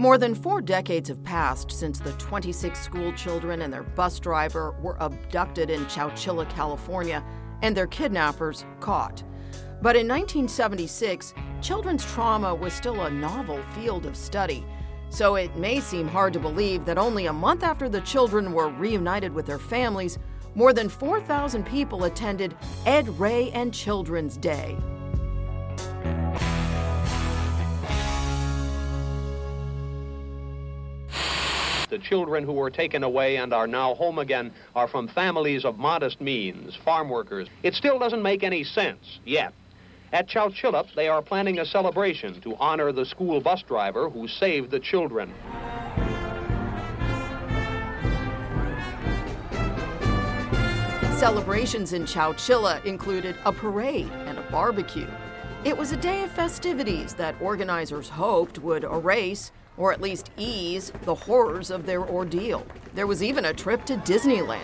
More than 4 decades have passed since the 26 school children and their bus driver were abducted in Chowchilla, California, and their kidnappers caught. But in 1976, children's trauma was still a novel field of study. So it may seem hard to believe that only a month after the children were reunited with their families, more than 4,000 people attended Ed Ray and Children's Day. The children who were taken away and are now home again are from families of modest means, farm workers. It still doesn't make any sense yet. At Chowchilla, they are planning a celebration to honor the school bus driver who saved the children. Celebrations in Chowchilla included a parade and a barbecue. It was a day of festivities that organizers hoped would erase, or at least ease, the horrors of their ordeal. There was even a trip to Disneyland.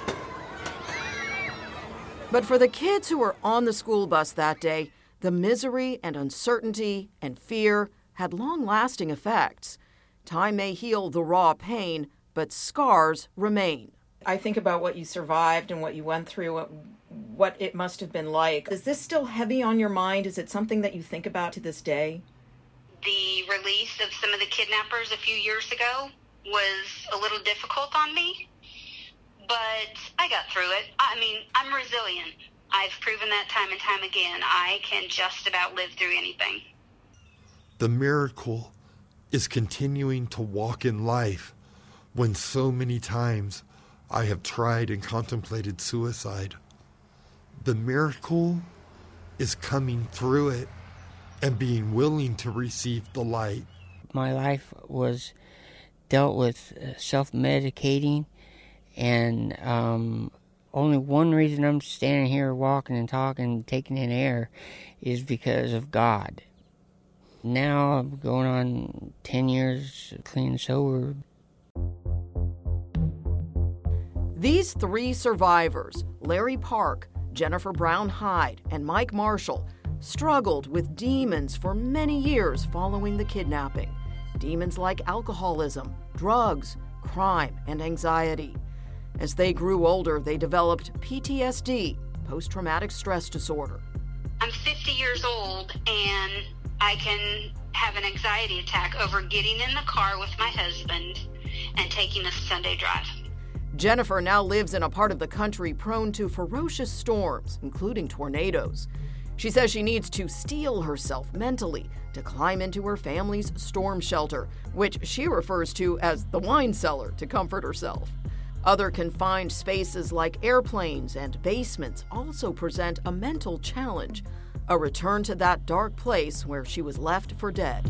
But for the kids who were on the school bus that day, the misery and uncertainty and fear had long-lasting effects. Time may heal the raw pain, but scars remain. I think about what you survived and what you went through, what it must have been like. Is this still heavy on your mind? Is it something that you think about to this day? The release of some of the kidnappers a few years ago was a little difficult on me, but I got through it. I mean, I'm resilient. I've proven that time and time again. I can just about live through anything. The miracle is continuing to walk in life when so many times I have tried and contemplated suicide. The miracle is coming through it and being willing to receive the light. My life was dealt with self-medicating, and only one reason I'm standing here walking and talking, taking in air, is because of God. Now I'm going on 10 years clean and sober. These 3 survivors, Larry Park, Jennifer Brown Hyde, and Mike Marshall, struggled with demons for many years following the kidnapping. Demons like alcoholism, drugs, crime, and anxiety. As they grew older, they developed PTSD, post-traumatic stress disorder. I'm 50 years old, and I can have an anxiety attack over getting in the car with my husband and taking a Sunday drive. Jennifer now lives in a part of the country prone to ferocious storms, including tornadoes. She says she needs to steel herself mentally to climb into her family's storm shelter, which she refers to as the wine cellar, to comfort herself. Other confined spaces like airplanes and basements also present a mental challenge, a return to that dark place where she was left for dead.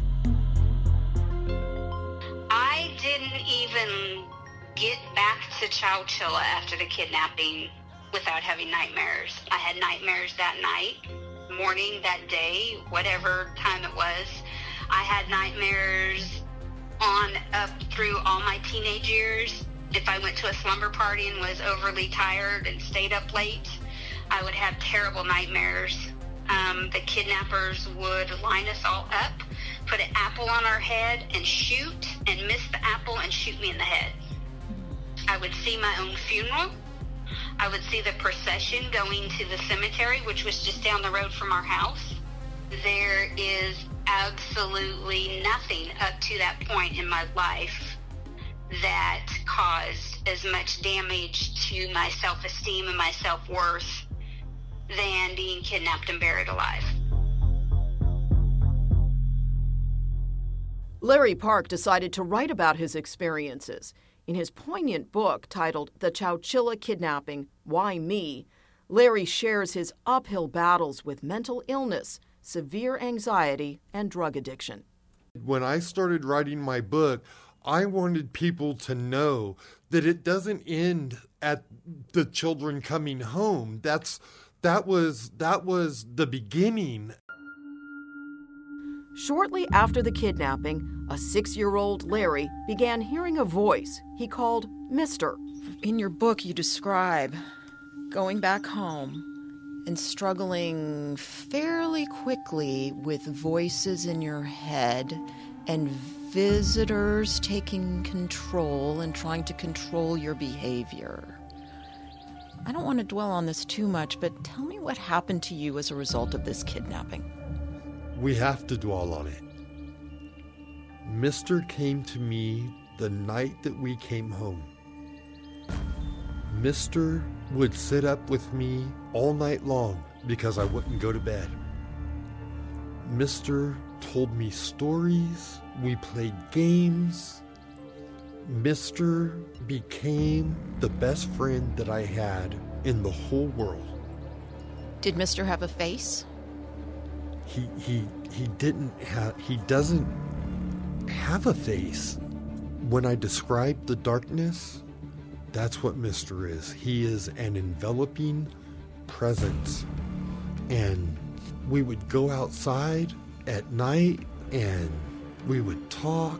I didn't even get back to Chowchilla after the kidnapping without having nightmares. I had nightmares that night, morning, that day, whatever time it was. I had nightmares on up through all my teenage years. If I went to a slumber party and was overly tired and stayed up late, I would have terrible nightmares. The kidnappers would line us all up, put an apple on our head and shoot, and miss the apple and shoot me in the head. I would see my own funeral. I would see the procession going to the cemetery, which was just down the road from our house. There is absolutely nothing up to that point in my life that caused as much damage to my self-esteem and my self-worth than being kidnapped and buried alive. Larry Park decided to write about his experiences. In his poignant book titled The Chowchilla Kidnapping, Why Me?, Larry shares his uphill battles with mental illness, severe anxiety, and drug addiction. When I started writing my book, I wanted people to know that it doesn't end at the children coming home. That was the beginning. Shortly after the kidnapping, a 6-year-old Larry began hearing a voice he called Mister. In your book, you describe going back home and struggling fairly quickly with voices in your head and visitors taking control and trying to control your behavior. I don't want to dwell on this too much, but tell me what happened to you as a result of this kidnapping. We have to dwell on it. Mr. came to me the night that we came home. Mr. would sit up with me all night long because I wouldn't go to bed. Mr. told me stories. We played games. Mr. became the best friend that I had in the whole world. Did Mr. have a face? He doesn't have a face. When I describe the darkness, that's what Mr. is. He is an enveloping presence. And we would go outside at night and we would talk.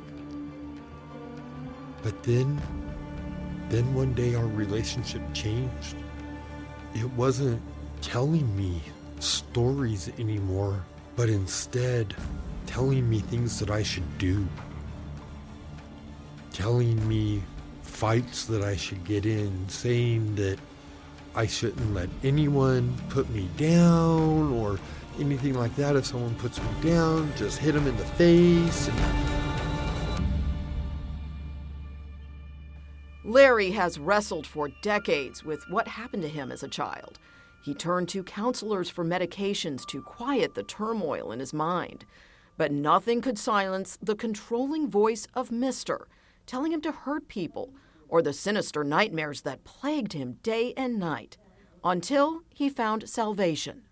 But then one day our relationship changed. It wasn't telling me stories anymore, but instead telling me things that I should do. Telling me fights that I should get in, saying that I shouldn't let anyone put me down or anything like that. If someone puts me down, just hit them in the face. Larry has wrestled for decades with what happened to him as a child. He turned to counselors for medications to quiet the turmoil in his mind. But nothing could silence the controlling voice of Mr., telling him to hurt people, or the sinister nightmares that plagued him day and night, until he found salvation.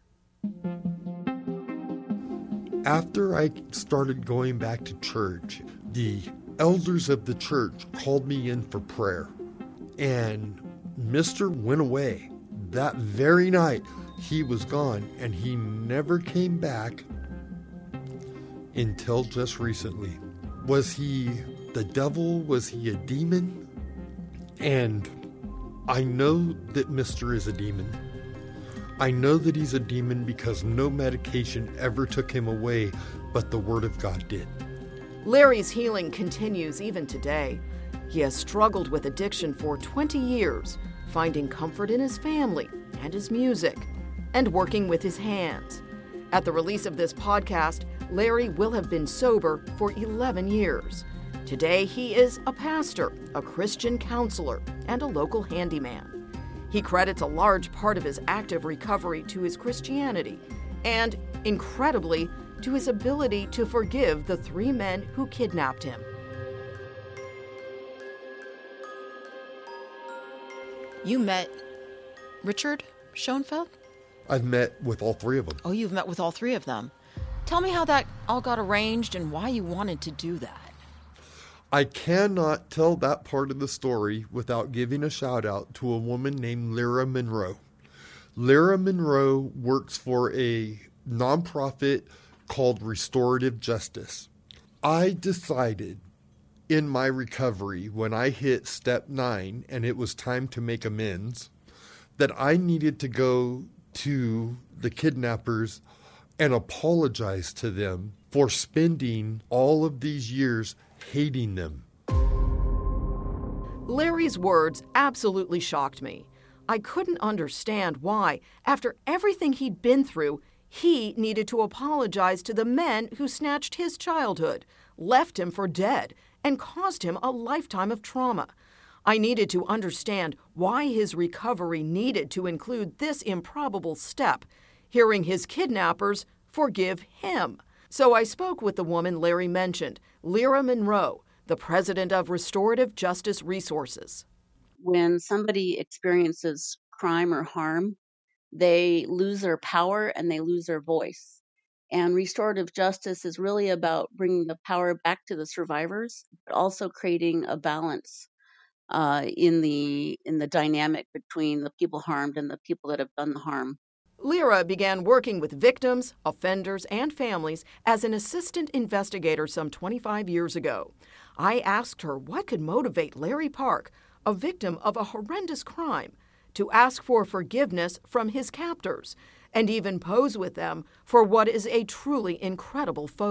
After I started going back to church, the elders of the church called me in for prayer, and Mr. went away. That very night, he was gone, and he never came back until just recently. Was he the devil? Was he a demon? And I know that Mr. is a demon. I know that he's a demon because no medication ever took him away, but the Word of God did. Larry's healing continues even today. He has struggled with addiction for 20 years, finding comfort in his family and his music, and working with his hands. At the release of this podcast, Larry will have been sober for 11 years. Today, he is a pastor, a Christian counselor, and a local handyman. He credits a large part of his active recovery to his Christianity and, incredibly, to his ability to forgive the 3 men who kidnapped him. You met Richard Schoenfeld? I've met with all 3 of them. Oh, you've met with all 3 of them. Tell me how that all got arranged and why you wanted to do that. I cannot tell that part of the story without giving a shout out to a woman named Lyra Monroe. Lyra Monroe works for a nonprofit called Restorative Justice. I decided in my recovery when I hit step 9 and it was time to make amends that I needed to go to the kidnappers and apologize to them for spending all of these years hating them. Larry's words absolutely shocked me. I couldn't understand why, after everything he'd been through, he needed to apologize to the men who snatched his childhood, left him for dead, and caused him a lifetime of trauma. I needed to understand why his recovery needed to include this improbable step, hearing his kidnappers forgive him. So I spoke with the woman Larry mentioned, Lyra Monroe, the president of Restorative Justice Resources. When somebody experiences crime or harm, they lose their power and they lose their voice. And restorative justice is really about bringing the power back to the survivors, but also creating a balance in the dynamic between the people harmed and the people that have done the harm. Lyra began working with victims, offenders, and families as an assistant investigator some 25 years ago. I asked her what could motivate Larry Park, a victim of a horrendous crime, to ask for forgiveness from his captors and even pose with them for what is a truly incredible photo.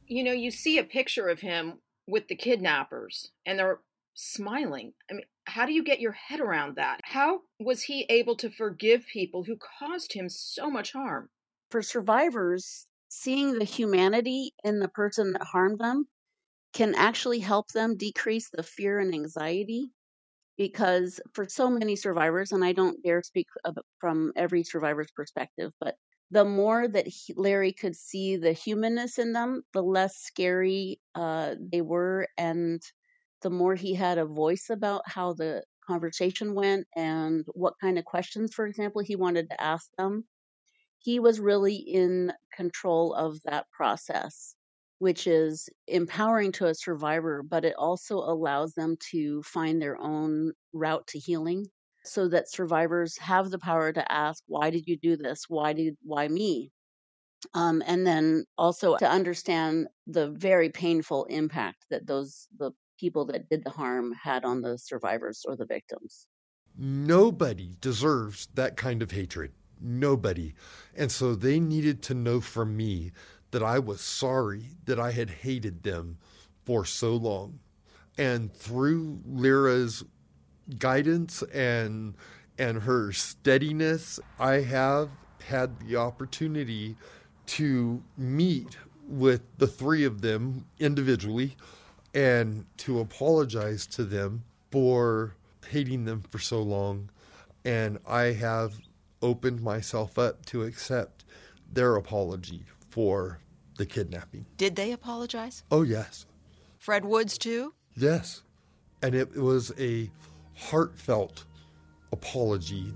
You know, you see a picture of him with the kidnappers and they're smiling. I mean, how do you get your head around that? How was he able to forgive people who caused him so much harm? For survivors, seeing the humanity in the person that harmed them can actually help them decrease the fear and anxiety. Because for so many survivors, and I don't dare speak from every survivor's perspective, but the more that Larry could see the humanness in them, the less scary they were, and the more he had a voice about how the conversation went and what kind of questions, for example, he wanted to ask them. He was really in control of that process, which is empowering to a survivor, but it also allows them to find their own route to healing so that survivors have the power to ask, why did you do this? Why me? And then also to understand the very painful impact that the people that did the harm had on the survivors or the victims. Nobody deserves that kind of hatred. Nobody. And so they needed to know from me that I was sorry that I had hated them for so long. And through Lyra's guidance and her steadiness, I have had the opportunity to meet with the three of them individually and to apologize to them for hating them for so long. And I have opened myself up to accept their apology for the kidnapping. Did they apologize? Oh, yes. Fred Woods, too? Yes. And it was a heartfelt apology.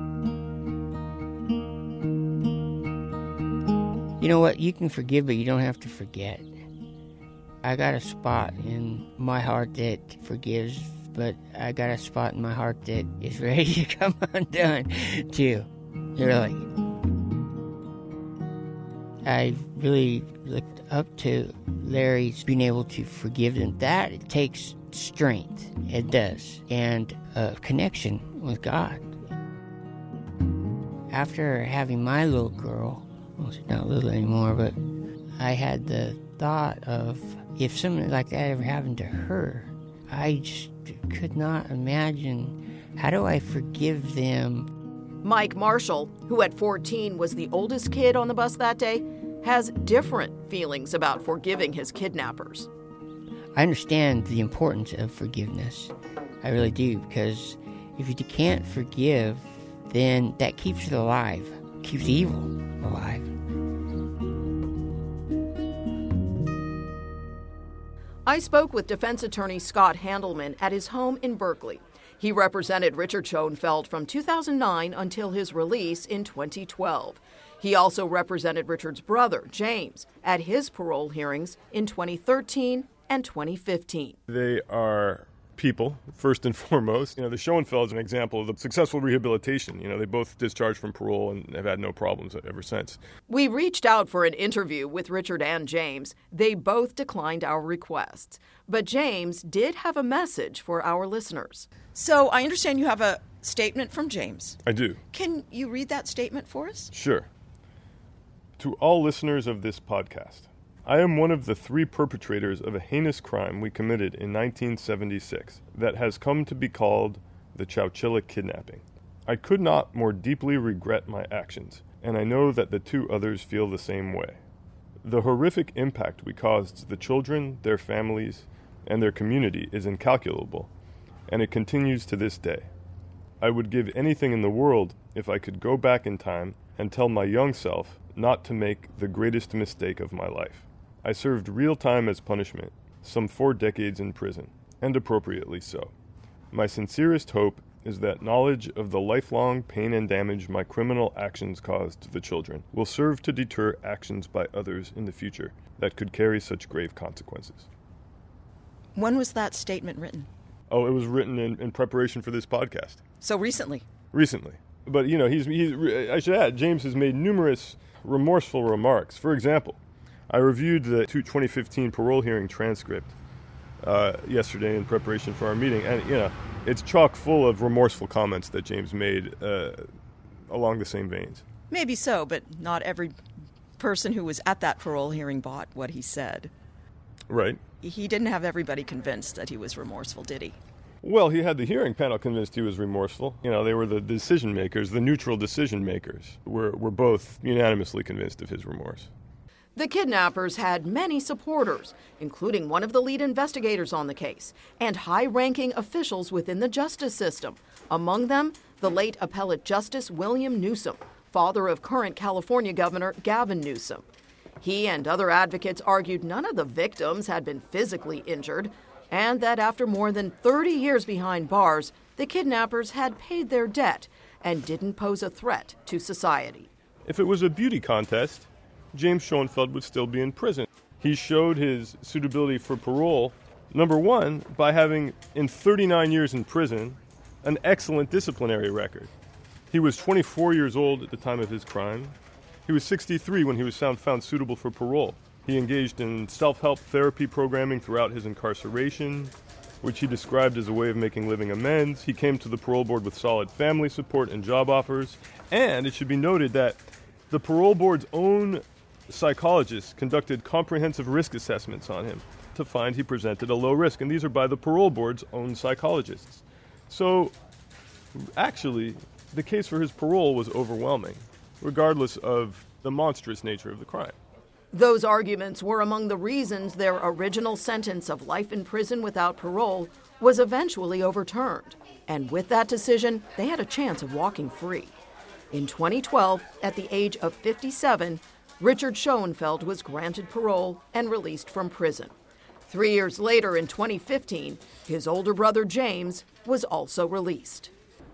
You know what? You can forgive, but you don't have to forget. I got a spot in my heart that forgives, but I got a spot in my heart that is ready to come undone, too. Really. I really looked up to Larry's being able to forgive them. That it takes strength. It does. And a connection with God. After having my little girl, well, she's not little anymore, but I had the thought of if something like that ever happened to her, I just could not imagine, how do I forgive them? Mike Marshall, who at 14 was the oldest kid on the bus that day, has different feelings about forgiving his kidnappers. I understand the importance of forgiveness. I really do, because if you can't forgive, then that keeps it alive, keeps evil alive. I spoke with defense attorney Scott Handelman at his home in Berkeley. He represented Richard Schoenfeld from 2009 until his release in 2012. He also represented Richard's brother, James, at his parole hearings in 2013 and 2015. They are people, first and foremost. The Schoenfeld's an example of the successful rehabilitation. They both discharged from parole and have had no problems ever since. We reached out for an interview with Richard and James. They both declined our requests. But James did have a message for our listeners. So I understand you have a statement from James. I do. Can you read that statement for us? Sure. To all listeners of this podcast, I am one of the 3 perpetrators of a heinous crime we committed in 1976 that has come to be called the Chowchilla kidnapping. I could not more deeply regret my actions, and I know that the 2 others feel the same way. The horrific impact we caused to the children, their families, and their community is incalculable, and it continues to this day. I would give anything in the world if I could go back in time and tell my young self not to make the greatest mistake of my life. I served real time as punishment, some 4 decades in prison, and appropriately so. My sincerest hope is that knowledge of the lifelong pain and damage my criminal actions caused to the children will serve to deter actions by others in the future that could carry such grave consequences. When was that statement written? Oh, it was written in preparation for this podcast. So recently? Recently. But, I should add, James has made numerous remorseful remarks. For example, I reviewed the 2015 parole hearing transcript yesterday in preparation for our meeting, and, it's chock full of remorseful comments that James made along the same veins. Maybe so, but not every person who was at that parole hearing bought what he said. Right. He didn't have everybody convinced that he was remorseful, did he? Well, he had the hearing panel convinced he was remorseful. You know, they were the decision makers, the neutral decision makers, were both unanimously convinced of his remorse. The kidnappers had many supporters, including one of the lead investigators on the case and high-ranking officials within the justice system. Among them, the late appellate Justice William Newsom, father of current California Governor Gavin Newsom. He and other advocates argued none of the victims had been physically injured, and that after more than 30 years behind bars, the kidnappers had paid their debt and didn't pose a threat to society. If it was a beauty contest, James Schoenfeld would still be in prison. He showed his suitability for parole, number one, by having, in 39 years in prison, an excellent disciplinary record. He was 24 years old at the time of his crime. He was 63 when he was found suitable for parole. He engaged in self-help therapy programming throughout his incarceration, which he described as a way of making living amends. He came to the parole board with solid family support and job offers. And it should be noted that the parole board's own psychologists conducted comprehensive risk assessments on him to find he presented a low risk. And these are by the parole board's own psychologists. So, actually, the case for his parole was overwhelming, regardless of the monstrous nature of the crime. Those arguments were among the reasons their original sentence of life in prison without parole was eventually overturned. And with that decision, they had a chance of walking free. In 2012, at the age of 57, Richard Schoenfeld was granted parole and released from prison. 3 years later, in 2015, his older brother James was also released.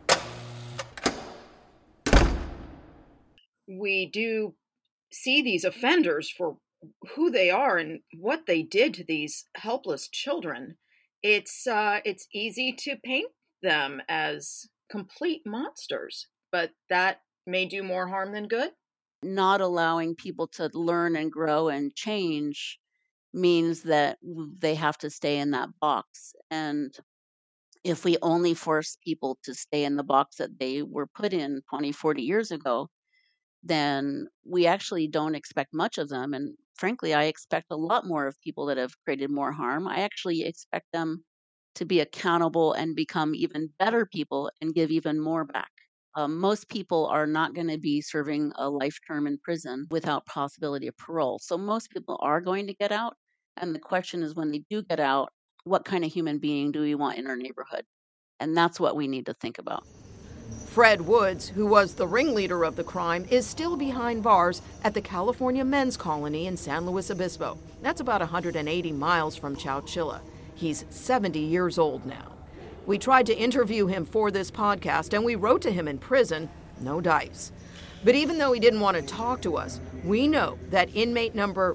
We do see these offenders for who they are and what they did to these helpless children. It's easy to paint them as complete monsters, but that may do more harm than good. Not allowing people to learn and grow and change means that they have to stay in that box. And if we only force people to stay in the box that they were put in 20, 40 years ago, then we actually don't expect much of them. And frankly, I expect a lot more of people that have created more harm. I actually expect them to be accountable and become even better people and give even more back. Most people are not going to be serving a life term in prison without possibility of parole. So most people are going to get out. And the question is, when they do get out, what kind of human being do we want in our neighborhood? And that's what we need to think about. Fred Woods, who was the ringleader of the crime, is still behind bars at the California Men's Colony in San Luis Obispo. That's about 180 miles from Chowchilla. He's 70 years old now. We tried to interview him for this podcast, and we wrote to him in prison, no dice. But even though he didn't want to talk to us, we know that inmate number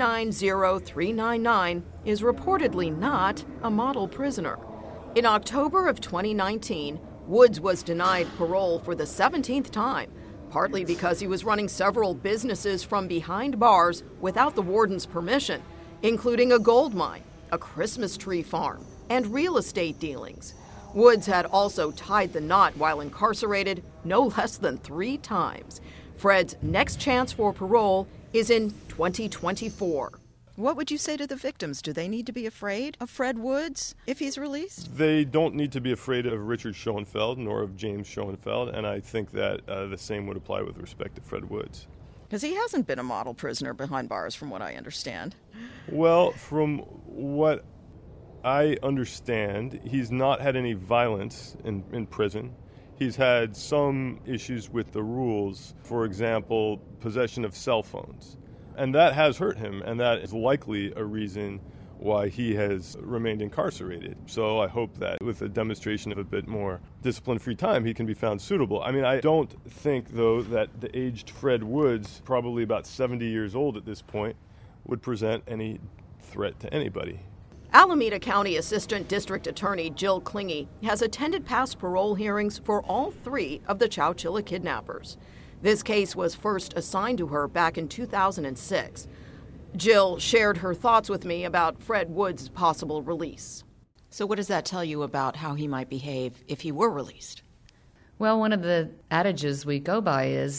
B90399 is reportedly not a model prisoner. In October of 2019, Woods was denied parole for the 17th time, partly because he was running several businesses from behind bars without the warden's permission, including a gold mine, a Christmas tree farm, and real estate dealings. Woods had also tied the knot while incarcerated no less than 3 times. Fred's next chance for parole is in 2024. What would you say to the victims? Do they need to be afraid of Fred Woods if he's released? They don't need to be afraid of Richard Schoenfeld nor of James Schoenfeld, and I think that the same would apply with respect to Fred Woods. Because he hasn't been a model prisoner behind bars, from what I understand. Well, from what I understand, he's not had any violence in prison. He's had some issues with the rules, for example, possession of cell phones. And that has hurt him, and that is likely a reason why he has remained incarcerated. So I hope that with a demonstration of a bit more discipline-free time, he can be found suitable. I mean, I don't think, though, that the aged Fred Woods, probably about 70 years old at this point, would present any threat to anybody. Alameda County Assistant District Attorney Jill Klinge has attended past parole hearings for all 3 of the Chowchilla kidnappers. This case was first assigned to her back in 2006. Jill shared her thoughts with me about Fred Woods' possible release. So what does that tell you about how he might behave if he were released? Well, one of the adages we go by is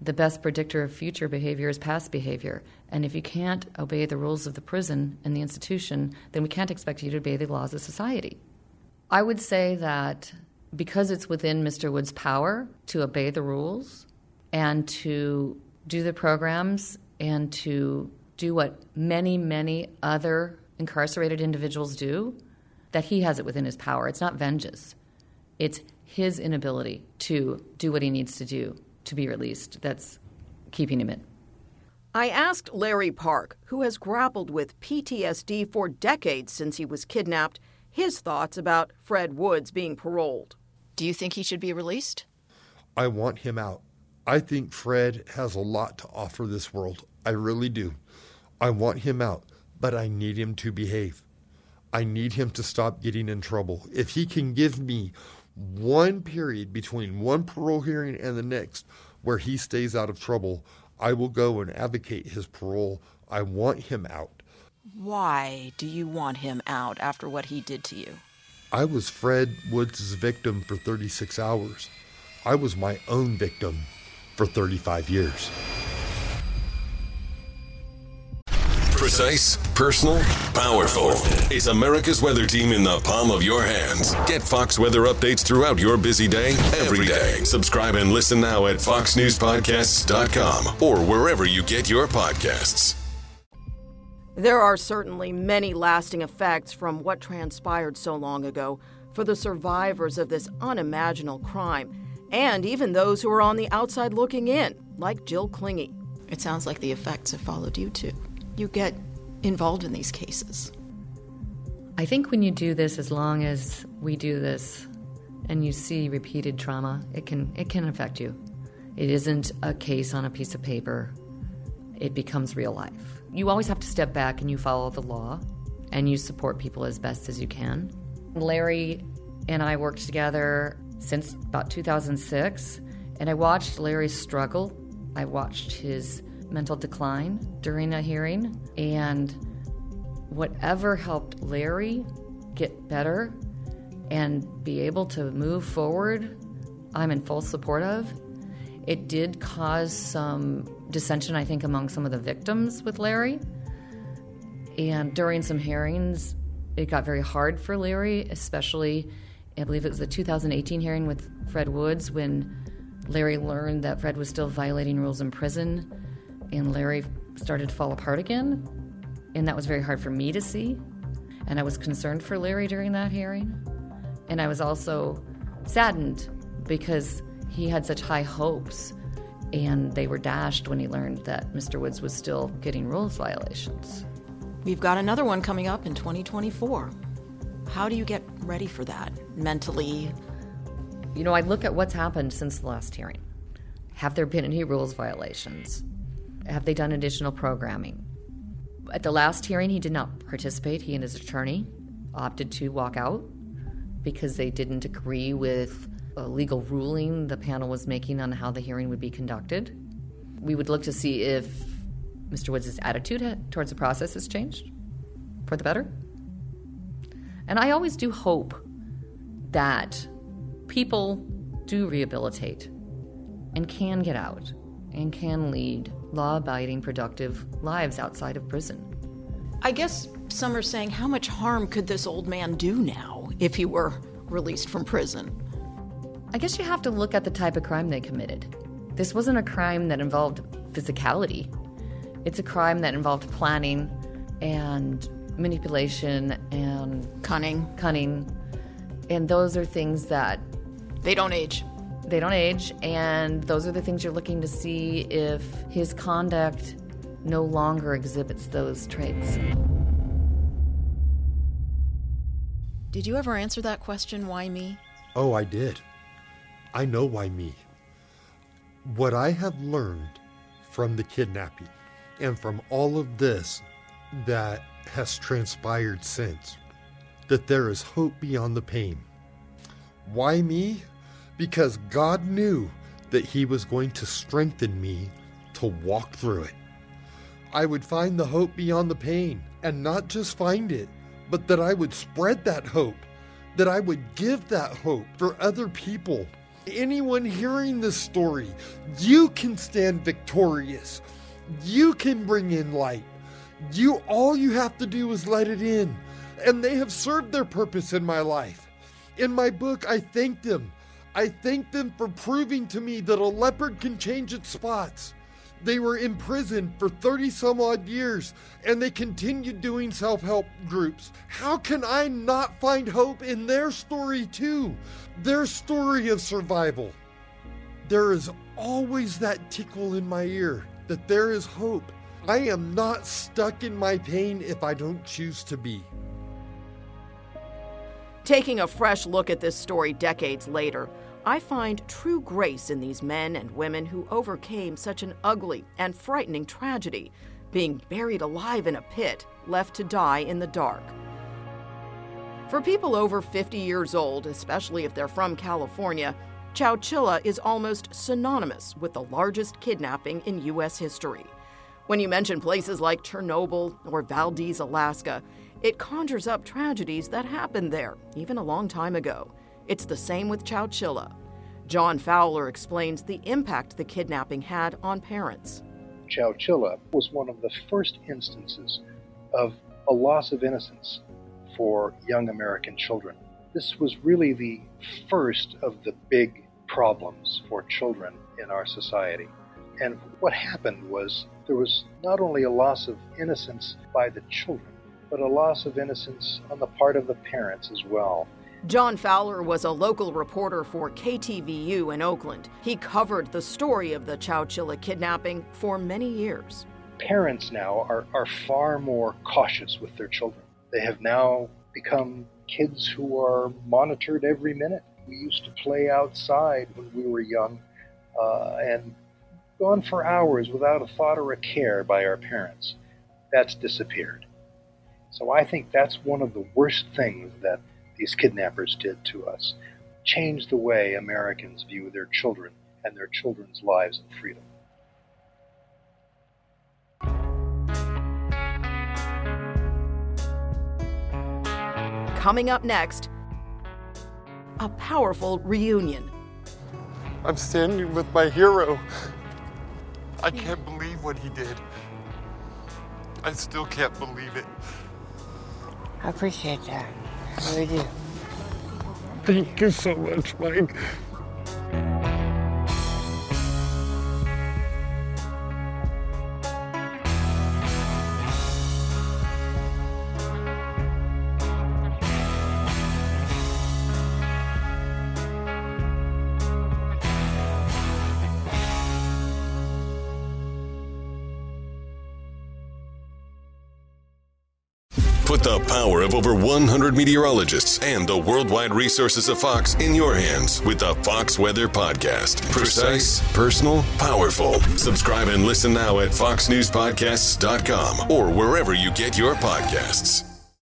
the best predictor of future behavior is past behavior. And if you can't obey the rules of the prison and the institution, then we can't expect you to obey the laws of society. I would say that because it's within Mr. Wood's power to obey the rules and to do the programs and to do what many, many other incarcerated individuals do, that he has it within his power. It's not vengeance. It's his inability to do what he needs to do to be released that's keeping him in. I asked Larry Park, who has grappled with PTSD for decades since he was kidnapped, his thoughts about Fred Woods being paroled. Do you think he should be released? I want him out. I think Fred has a lot to offer this world. I really do. I want him out, but I need him to behave. I need him to stop getting in trouble. If he can give me one period between one parole hearing and the next where he stays out of trouble, I will go and advocate his parole. I want him out. Why do you want him out after what he did to you? I was Fred Woods' victim for 36 hours. I was my own victim for 35 years. Precise, personal, powerful. It's America's weather team in the palm of your hands. Get Fox weather updates throughout your busy day, every day. Subscribe and listen now at foxnewspodcasts.com or wherever you get your podcasts. There are certainly many lasting effects from what transpired so long ago for the survivors of this unimaginable crime, and even those who are on the outside looking in, like Jill Klinge. It sounds like the effects have followed you too. You get involved in these cases. I think when you do this, as long as we do this, and you see repeated trauma, it can affect you. It isn't a case on a piece of paper. It becomes real life. You always have to step back and you follow the law, and you support people as best as you can. Larry and I worked together since about 2006, and I watched Larry's struggle. I watched his mental decline during a hearing, and whatever helped Larry get better and be able to move forward, I'm in full support of. It did cause some dissension, I think, among some of the victims with Larry, and during some hearings it got very hard for Larry, especially I believe it was the 2018 hearing with Fred Woods, when Larry learned that Fred was still violating rules in prison, and Larry started to fall apart again, and that was very hard for me to see. And I was concerned for Larry during that hearing. And I was also saddened because he had such high hopes, and they were dashed when he learned that Mr. Woods was still getting rules violations. We've got another one coming up in 2024. How do you get ready for that mentally? You know, I look at what's happened since the last hearing. Have there been any rules violations? Have they done additional programming? At the last hearing, he did not participate. He and his attorney opted to walk out because they didn't agree with a legal ruling the panel was making on how the hearing would be conducted. We would look to see if Mr. Woods' attitude towards the process has changed for the better. And I always do hope that people do rehabilitate and can get out and can lead law-abiding, productive lives outside of prison. I guess some are saying, how much harm could this old man do now if he were released from prison? I guess you have to look at the type of crime they committed. This wasn't a crime that involved physicality. It's a crime that involved planning and manipulation and Cunning. And those are things that... They don't age. They don't age, and those are the things you're looking to see if his conduct no longer exhibits those traits. Did you ever answer that question, why me? Oh, I did. I know why me. What I have learned from the kidnapping and from all of this that has transpired since, that there is hope beyond the pain. Why me? Because God knew that He was going to strengthen me to walk through it. I would find the hope beyond the pain, and not just find it, but that I would spread that hope, that I would give that hope for other people Anyone hearing this story, you can stand victorious. You can bring in light. All you have to do is let it in. And they have served their purpose in my life. In my book, I thank them. I thank them for proving to me that a leopard can change its spots. They were in prison for 30 some odd years, and they continued doing self-help groups. How can I not find hope in their story too? Their story of survival. There is always that tickle in my ear that there is hope. I am not stuck in my pain if I don't choose to be. Taking a fresh look at this story decades later, I find true grace in these men and women who overcame such an ugly and frightening tragedy, being buried alive in a pit, left to die in the dark. For people over 50 years old, especially if they're from California, Chowchilla is almost synonymous with the largest kidnapping in U.S. history. When you mention places like Chernobyl or Valdez, Alaska, it conjures up tragedies that happened there, even a long time ago. It's the same with Chowchilla. John Fowler explains the impact the kidnapping had on parents. Chowchilla was one of the first instances of a loss of innocence for young American children. This was really the first of the big problems for children in our society. And what happened was there was not only a loss of innocence by the children, but a loss of innocence on the part of the parents as well. John Fowler was a local reporter for KTVU in Oakland. He covered the story of the Chowchilla kidnapping for many years. Parents now are far more cautious with their children. They have now become kids who are monitored every minute. We used to play outside when we were young and gone for hours without a thought or a care by our parents. That's disappeared. So I think that's one of the worst things that these kidnappers did to us. Change the way Americans view their children and their children's lives and freedom. Coming up next, a powerful reunion. I'm standing with my hero. I can't believe what he did. I still can't believe it. I appreciate that. I really do. Thank you so much, Mike. Put the power of over 100 meteorologists and the worldwide resources of Fox in your hands with the Fox Weather Podcast. Precise, personal, powerful. Subscribe and listen now at foxnewspodcasts.com or wherever you get your podcasts.